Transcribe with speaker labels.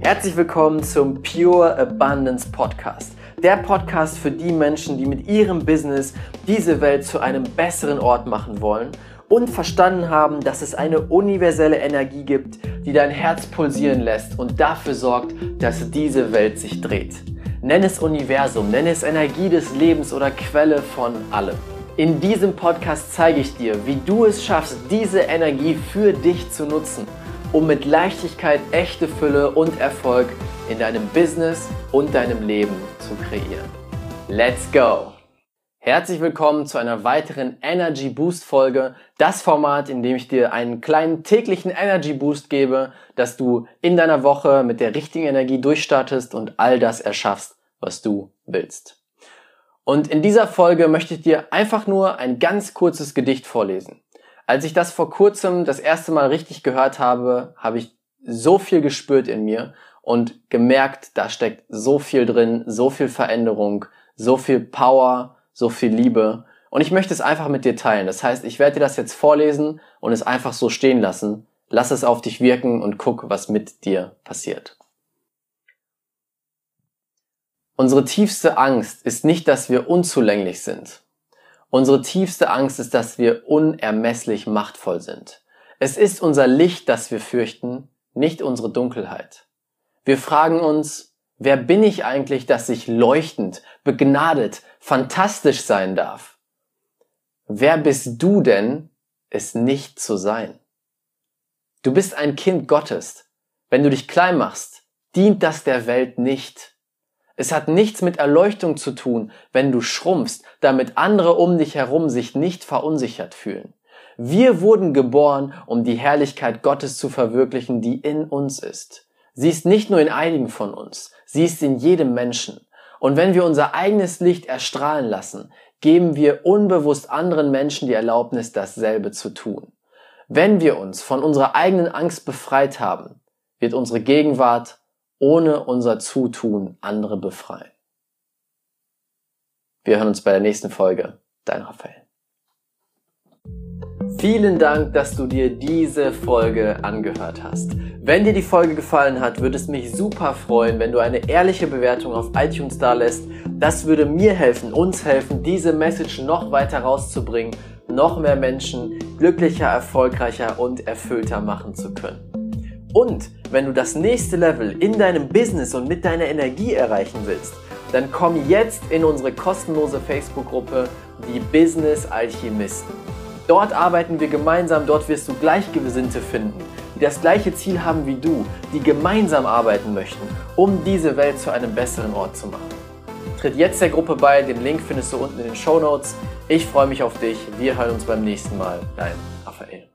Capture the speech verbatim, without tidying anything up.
Speaker 1: Herzlich willkommen zum Pure Abundance Podcast. Der Podcast für die Menschen, die mit ihrem Business diese Welt zu einem besseren Ort machen wollen und verstanden haben, dass es eine universelle Energie gibt, die dein Herz pulsieren lässt und dafür sorgt, dass diese Welt sich dreht. Nenn es Universum, nenn es Energie des Lebens oder Quelle von allem. In diesem Podcast zeige ich dir, wie du es schaffst, diese Energie für dich zu nutzen, um mit Leichtigkeit echte Fülle und Erfolg in deinem Business und deinem Leben zu kreieren. Let's go! Herzlich willkommen zu einer weiteren Energy Boost Folge, das Format, in dem ich dir einen kleinen täglichen Energy Boost gebe, dass du in deiner Woche mit der richtigen Energie durchstartest und all das erschaffst, was du willst. Und in dieser Folge möchte ich dir einfach nur ein ganz kurzes Gedicht vorlesen. Als ich das vor kurzem das erste Mal richtig gehört habe, habe ich so viel gespürt in mir und gemerkt, da steckt so viel drin, so viel Veränderung, so viel Power, so viel Liebe. Und ich möchte es einfach mit dir teilen. Das heißt, ich werde dir das jetzt vorlesen und es einfach so stehen lassen. Lass es auf dich wirken und guck, was mit dir passiert. Unsere tiefste Angst ist nicht, dass wir unzulänglich sind. Unsere tiefste Angst ist, dass wir unermesslich machtvoll sind. Es ist unser Licht, das wir fürchten, nicht unsere Dunkelheit. Wir fragen uns, wer bin ich eigentlich, dass ich leuchtend, begnadet, fantastisch sein darf? Wer bist du denn, es nicht zu sein? Du bist ein Kind Gottes. Wenn du dich klein machst, dient das der Welt nicht. Es hat nichts mit Erleuchtung zu tun, wenn du schrumpfst, damit andere um dich herum sich nicht verunsichert fühlen. Wir wurden geboren, um die Herrlichkeit Gottes zu verwirklichen, die in uns ist. Sie ist nicht nur in einigen von uns, sie ist in jedem Menschen. Und wenn wir unser eigenes Licht erstrahlen lassen, geben wir unbewusst anderen Menschen die Erlaubnis, dasselbe zu tun. Wenn wir uns von unserer eigenen Angst befreit haben, wird unsere Gegenwart ohne unser Zutun andere befreien. Wir hören uns bei der nächsten Folge. Dein Raphael. Vielen Dank, dass du dir diese Folge angehört hast. Wenn dir die Folge gefallen hat, würde es mich super freuen, wenn du eine ehrliche Bewertung auf iTunes dalässt. Das würde mir helfen, uns helfen, diese Message noch weiter rauszubringen, noch mehr Menschen glücklicher, erfolgreicher und erfüllter machen zu können. Und wenn du das nächste Level in deinem Business und mit deiner Energie erreichen willst, dann komm jetzt in unsere kostenlose Facebook-Gruppe, die Business Alchemisten. Dort arbeiten wir gemeinsam, dort wirst du Gleichgesinnte finden, die das gleiche Ziel haben wie du, die gemeinsam arbeiten möchten, um diese Welt zu einem besseren Ort zu machen. Tritt jetzt der Gruppe bei, den Link findest du unten in den Shownotes. Ich freue mich auf dich, wir hören uns beim nächsten Mal. Dein Raphael.